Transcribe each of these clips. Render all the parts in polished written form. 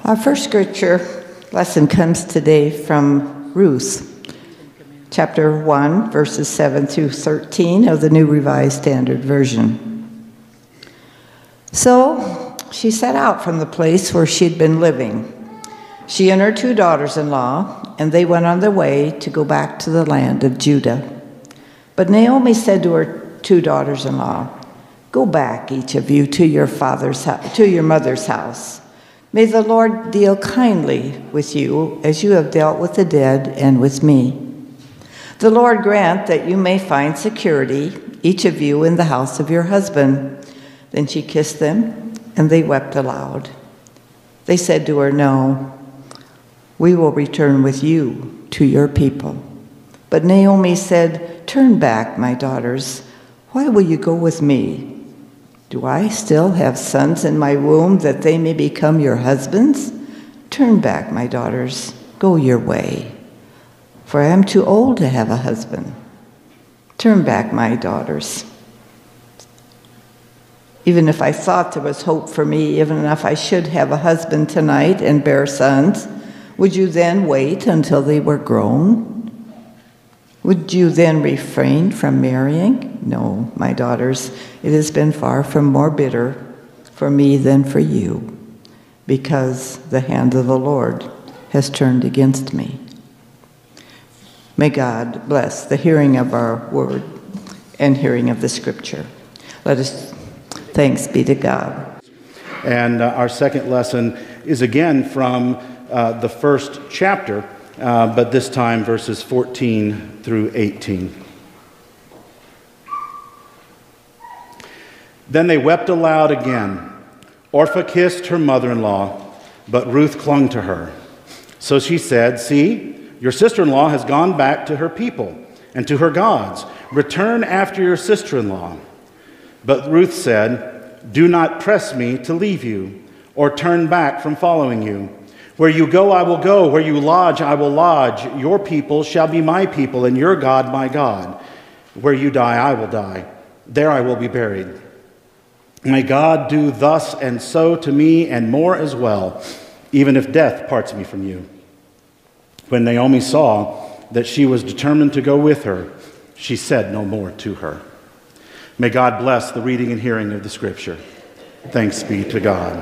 Our first scripture lesson comes today from Ruth, chapter 1, verses 7 through 13 of the New Revised Standard Version. So she set out from the place where she'd been living. She and her 2 daughters-in-law, and they went on their way to go back to the land of Judah. But Naomi said to her 2 daughters-in-law, "Go back, each of you, to your mother's house. May the Lord deal kindly with you as you have dealt with the dead and with me. The Lord grant that you may find security, each of you, in the house of your husband." Then she kissed them, and they wept aloud. They said to her, "No, we will return with you to your people." But Naomi said, "Turn back, my daughters. Why will you go with me? Do I still have sons in my womb that they may become your husbands? Turn back, my daughters. Go your way. For I am too old to have a husband. Turn back, my daughters. Even if I thought there was hope for me, even if I should have a husband tonight and bear sons, would you then wait until they were grown? Would you then refrain from marrying? No, my daughters, it has been far from more bitter for me than for you, because the hand of the Lord has turned against me." May God bless the hearing of our word and hearing of the scripture. Let us thanks be to God. And our second lesson is again from the first chapter, but this time verses 14 through 18. Then they wept aloud again. Orpah kissed her mother-in-law, but Ruth clung to her. So she said, "See, your sister-in-law has gone back to her people and to her gods. Return after your sister-in-law." But Ruth said, "Do not press me to leave you or turn back from following you. Where you go, I will go. Where you lodge, I will lodge. Your people shall be my people, and your God, my God. Where you die, I will die. There I will be buried. May God do thus and so to me, and more as well, even if death parts me from you." When Naomi saw that she was determined to go with her, she said no more to her. May God bless the reading and hearing of the scripture. Thanks be to God.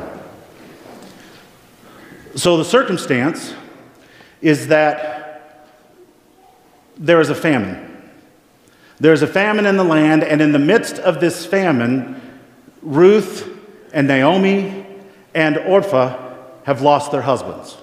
So the circumstance is that there is a famine. There is a famine in the land, and in the midst of this famine, Ruth and Naomi and Orpah have lost their husbands.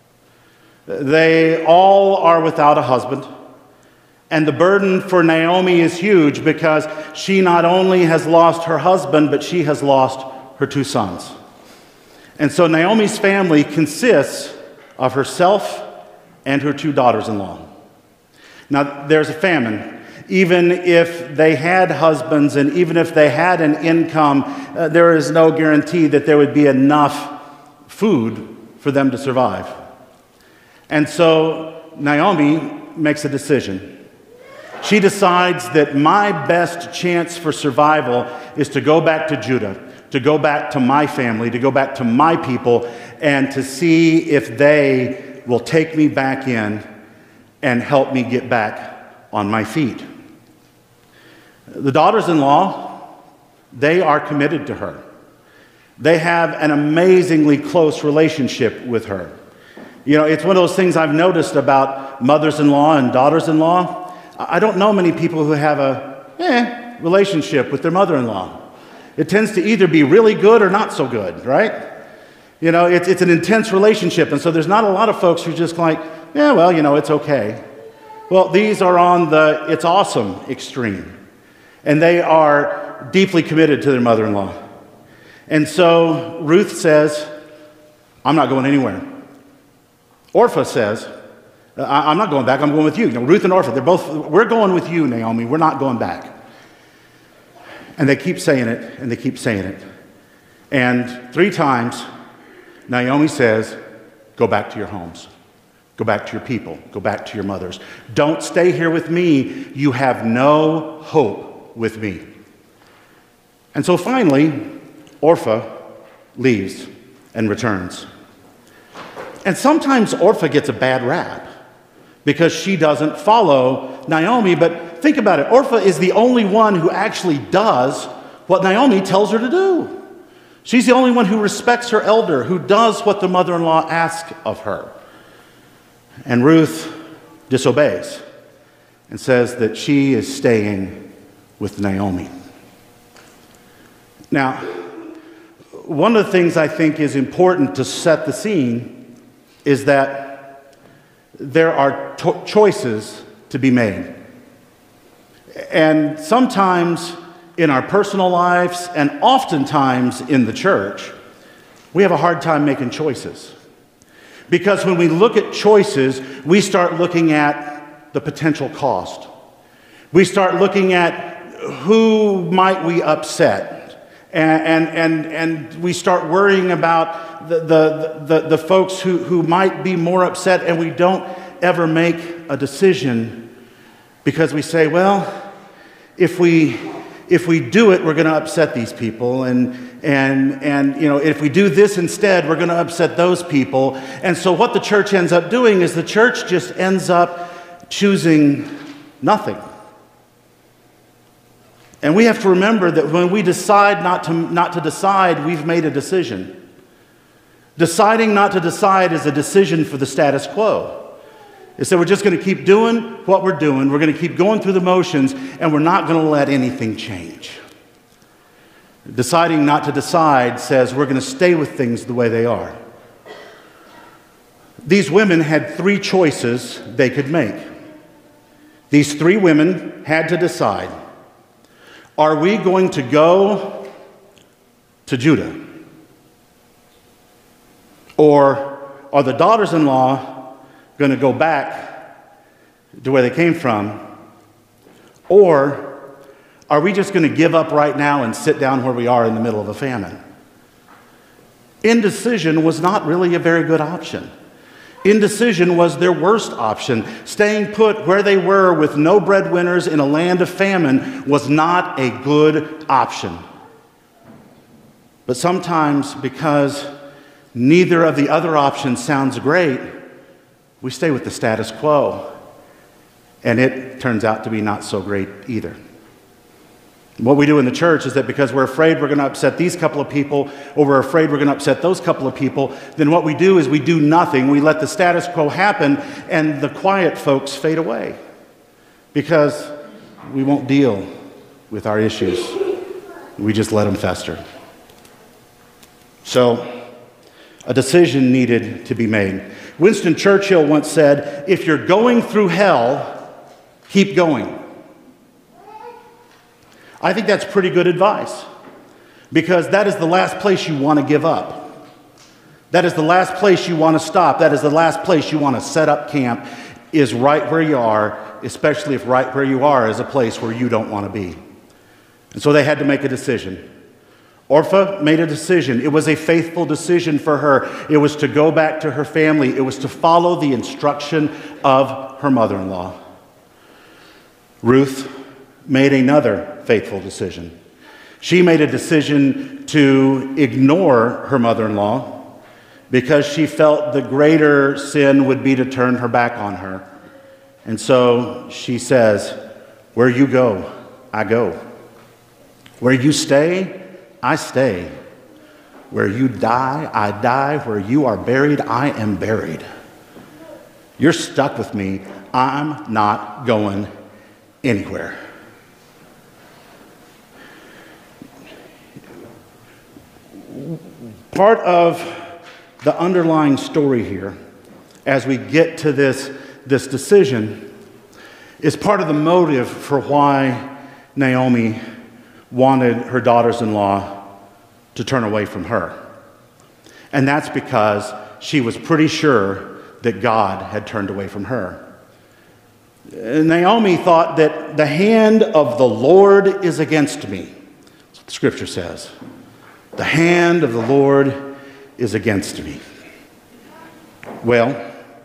They all are without a husband, and the burden for Naomi is huge because she not only has lost her husband, but she has lost her 2 sons. And so Naomi's family consists of herself and her 2 daughters-in-law. Now, there's a famine. Even if they had husbands and even if they had an income, there is no guarantee that there would be enough food for them to survive. And so Naomi makes a decision. She decides that my best chance for survival is to go back to Judah, to go back to my family, to go back to my people, and to see if they will take me back in and help me get back on my feet. The daughters-in-law, they are committed to her. They have an amazingly close relationship with her. You know, it's one of those things I've noticed about mothers-in-law and daughters-in-law. I don't know many people who have a relationship with their mother-in-law. It tends to either be really good or not so good, right? You know, it's an intense relationship, and so there's not a lot of folks who are just like, yeah, well, you know, it's okay. Well, these are on the it's awesome extreme, and they are deeply committed to their mother-in-law. And so Ruth says, "I'm not going anywhere." Orpah says, "I'm not going back, I'm going with you." You know, Ruth and Orpah, we're going with you, Naomi, we're not going back. And they keep saying it, and they keep saying it. And 3 times, Naomi says, "Go back to your homes. Go back to your people. Go back to your mothers. Don't stay here with me. You have no hope with me." And so finally, Orpah leaves and returns. And sometimes Orpah gets a bad rap because she doesn't follow Naomi. But think about it. Orpah is the only one who actually does what Naomi tells her to do. She's the only one who respects her elder, who does what the mother-in-law asks of her. And Ruth disobeys and says that she is staying with Naomi. Now, one of the things I think is important to set the scene is that there are choices to be made. And sometimes in our personal lives, and oftentimes in the church, we have a hard time making choices. Because when we look at choices, we start looking at the potential cost. We start looking at who might we upset. And we start worrying about the folks who might be more upset, and we don't ever make a decision because we say, well, if we do it, we're going to upset these people, and you know, if we do this instead, we're going to upset those people. And so what the church ends up doing is the church just ends up choosing nothing. And we have to remember that when we decide not to decide, we've made a decision. Deciding not to decide is a decision for the status quo. It's that we're just going to keep doing what we're doing. We're going to keep going through the motions, and we're not going to let anything change. Deciding not to decide says we're going to stay with things the way they are. These women had 3 choices they could make. These 3 women had to decide. Are we going to go to Judah? Or are the daughters-in-law going to go back to where they came from? Or are we just going to give up right now and sit down where we are in the middle of a famine? Indecision was not really a very good option. Indecision was their worst option. Staying put where they were with no breadwinners in a land of famine was not a good option. But sometimes, because neither of the other options sounds great, we stay with the status quo. And it turns out to be not so great either. What we do in the church is that because we're afraid we're going to upset these couple of people, or we're afraid we're going to upset those couple of people, then what we do is we do nothing. We let the status quo happen, and the quiet folks fade away because we won't deal with our issues. We just let them fester. So, a decision needed to be made. Winston Churchill once said, "If you're going through hell, keep going." I think that's pretty good advice, because that is the last place you want to give up. That is the last place you want to stop. That is the last place you want to set up camp, is right where you are, especially if right where you are is a place where you don't want to be. And so they had to make a decision. Orpah made a decision. It was a faithful decision for her. It was to go back to her family. It was to follow the instruction of her mother-in-law. Ruth made another faithful decision. She made a decision to ignore her mother-in-law because she felt the greater sin would be to turn her back on her. And so she says, "Where you go, I go. Where you stay, I stay. Where you die, I die. Where you are buried, I am buried. You're stuck with me. I'm not going anywhere." Part of the underlying story here, as we get to this decision, is part of the motive for why Naomi wanted her daughters-in-law to turn away from her. And that's because she was pretty sure that God had turned away from her. Naomi thought that the hand of the Lord is against me. That's what the scripture says. The hand of the Lord is against me. Well,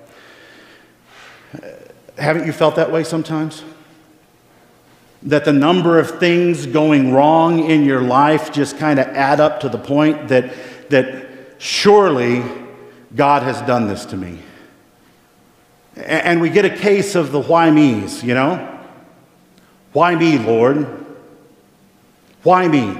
haven't you felt that way sometimes? That the number of things going wrong in your life just kind of add up to the point that surely God has done this to me. And we get a case of the why me's, you know? Why me, Lord? Why me?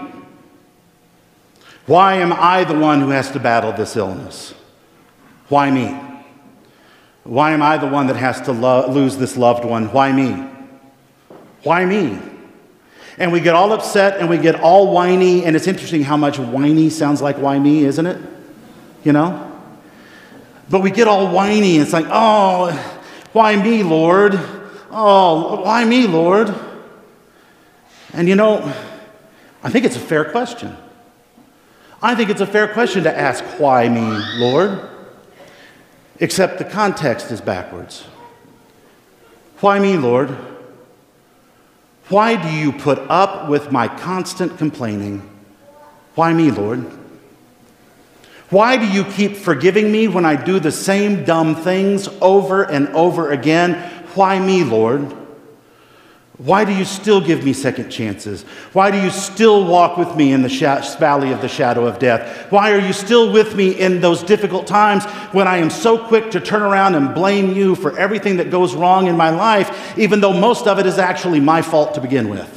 Why am I the one who has to battle this illness? Why me? Why am I the one that has to lose this loved one? Why me? Why me? And we get all upset and we get all whiny, and it's interesting how much whiny sounds like why me, isn't it? You know? But we get all whiny, and it's like, oh, why me, Lord? Oh, why me, Lord? And you know, I think it's a fair question. I think it's a fair question to ask, why me, Lord? Except the context is backwards. Why me, Lord? Why do you put up with my constant complaining? Why me, Lord? Why do you keep forgiving me when I do the same dumb things over and over again? Why me, Lord? Why do you still give me second chances? Why do you still walk with me in the valley of the shadow of death? Why are you still with me in those difficult times when I am so quick to turn around and blame you for everything that goes wrong in my life, even though most of it is actually my fault to begin with?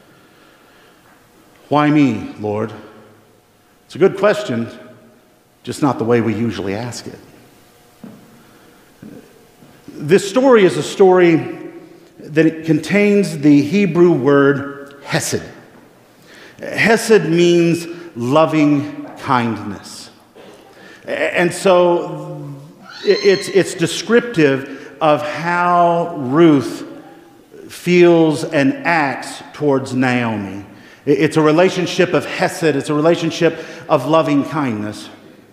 Why me, Lord? It's a good question, just not the way we usually ask it. This story is a story that it contains the Hebrew word hesed. Hesed means loving kindness. And so it's descriptive of how Ruth feels and acts towards Naomi. It's a relationship of hesed. It's a relationship of loving kindness.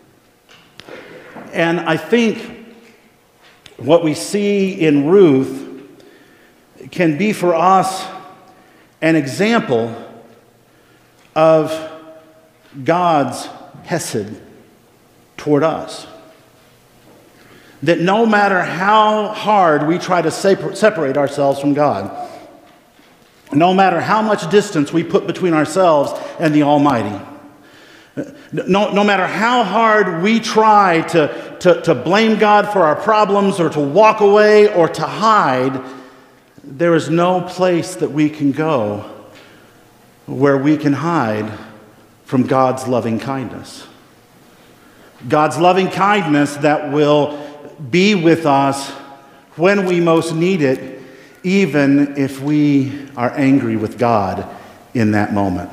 And I think what we see in Ruth can be for us an example of God's hesed toward us. That no matter how hard we try to separate ourselves from God, no matter how much distance we put between ourselves and the Almighty, no matter how hard we try to blame God for our problems or to walk away or to hide, there is no place that we can go where we can hide from God's loving kindness. God's loving kindness that will be with us when we most need it, even if we are angry with God in that moment.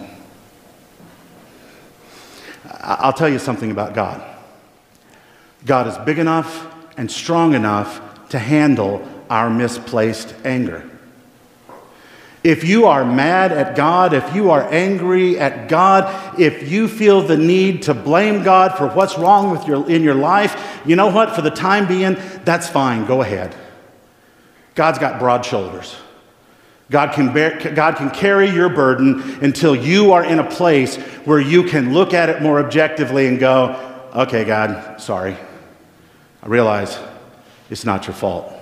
I'll tell you something about God. God is big enough and strong enough to handle our misplaced anger. If you are mad at God, if you are angry at God, if you feel the need to blame God for what's wrong in your life, you know what? For the time being, that's fine. Go ahead. God's got broad shoulders. God can carry your burden until you are in a place where you can look at it more objectively and go, okay, God, sorry. I realize it's not your fault.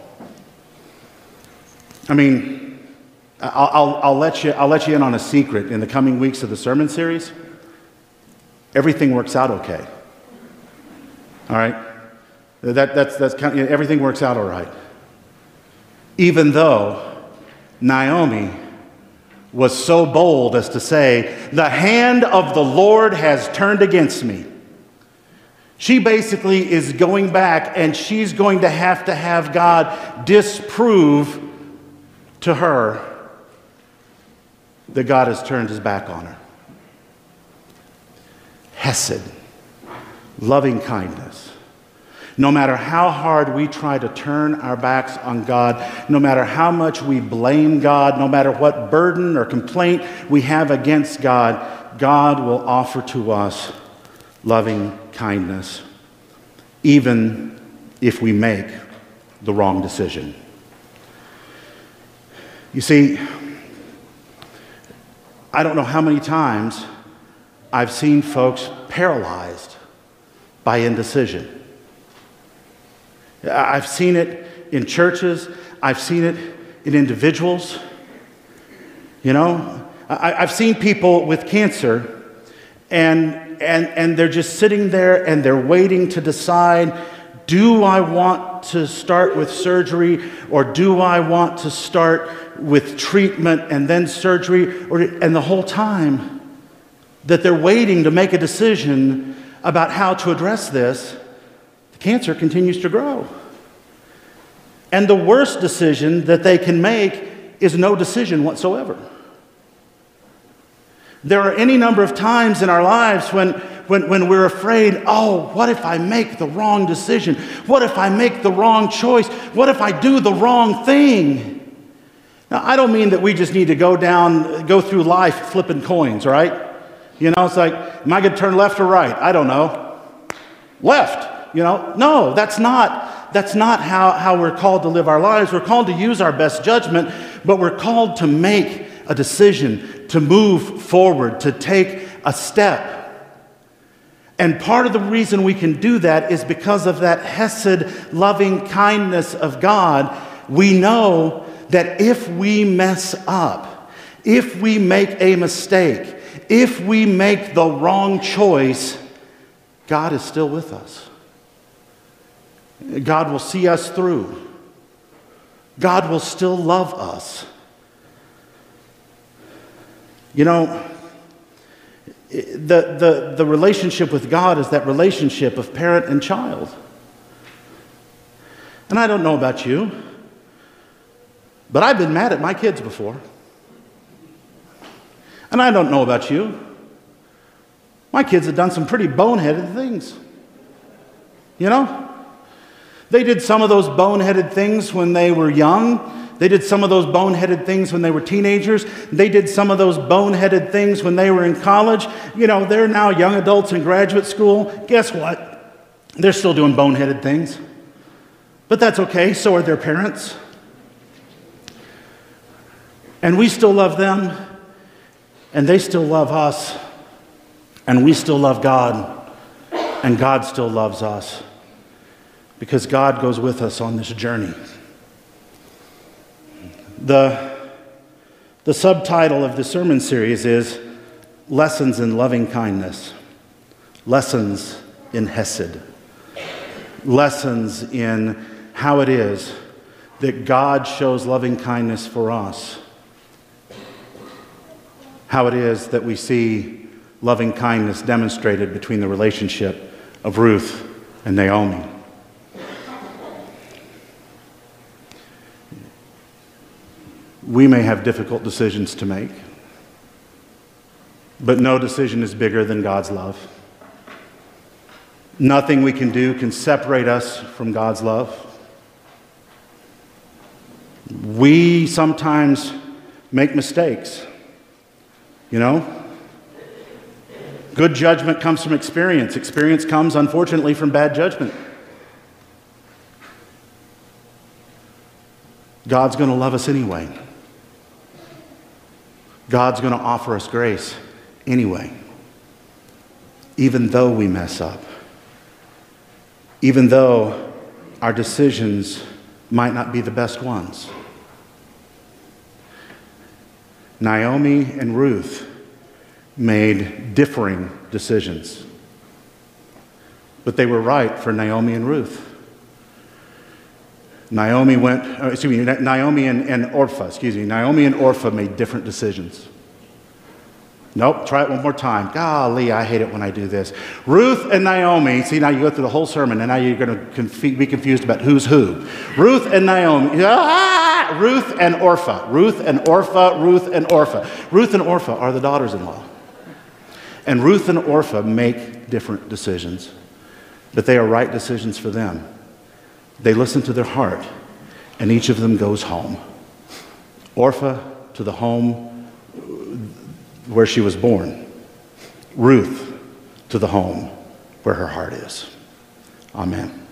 I mean, I'll let you in on a secret. In the coming weeks of the sermon series, everything works out okay. All right? That's kind of, everything works out all right. Even though Naomi was so bold as to say, the hand of the Lord has turned against me. She basically is going back and she's going to have God disprove to her that God has turned his back on her. Hesed, loving kindness. No matter how hard we try to turn our backs on God, no matter how much we blame God, no matter what burden or complaint we have against God, God will offer to us loving kindness, even if we make the wrong decision. You see, I don't know how many times I've seen folks paralyzed by indecision. I've seen it in churches. I've seen it in individuals. You know, I've seen people with cancer and they're just sitting there and they're waiting to decide do I want to start with surgery, or do I want to start with treatment and then surgery? And the whole time that they're waiting to make a decision about how to address this, the cancer continues to grow. And the worst decision that they can make is no decision whatsoever. There are any number of times in our lives when we're afraid, oh, what if I make the wrong decision? What if I make the wrong choice? What if I do the wrong thing? Now, I don't mean that we just need to go through life flipping coins, right? You know, it's like, am I going to turn left or right? I don't know. Left, you know? No, that's not how we're called to live our lives. We're called to use our best judgment, but we're called to make a decision, to move forward, to take a step. And part of the reason we can do that is because of that hesed, loving kindness of God. We know that if we mess up, if we make a mistake, if we make the wrong choice, God is still with us. God will see us through. God will still love us. You know, the relationship with God is that relationship of parent and child. And I don't know about you, but I've been mad at my kids before. And I don't know about you. My kids have done some pretty boneheaded things. You know? They did some of those boneheaded things when they were young. They did some of those boneheaded things when they were teenagers. They did some of those boneheaded things when they were in college. You know, they're now young adults in graduate school. Guess what? They're still doing boneheaded things. But that's okay. So are their parents. And we still love them. And they still love us. And we still love God. And God still loves us. Because God goes with us on this journey. The subtitle of the sermon series is Lessons in Loving Kindness. Lessons in Hesed. Lessons in how it is that God shows loving kindness for us. How it is that we see loving kindness demonstrated between the relationship of Ruth and Naomi. We may have difficult decisions to make, but no decision is bigger than God's love. Nothing we can do can separate us from God's love. We sometimes make mistakes, you know? Good judgment comes from experience. Experience comes, unfortunately, from bad judgment. God's going to love us anyway. God's going to offer us grace anyway, even though we mess up, even though our decisions might not be the best ones. Naomi and Ruth made differing decisions, but they were right for Naomi and Ruth. Naomi and Orpah made different decisions. Nope, try it one more time. Golly, I hate it when I do this. Ruth and Naomi, see, now you go through the whole sermon, and now you're going to be confused about who's who. Ruth and Naomi, Ruth and Orpah. Ruth and Orpah, Ruth and Orpah. Ruth and Orpah are the daughters-in-law. And Ruth and Orpah make different decisions, but they are right decisions for them. They listen to their heart, and each of them goes home. Orpah to the home where she was born. Ruth to the home where her heart is. Amen.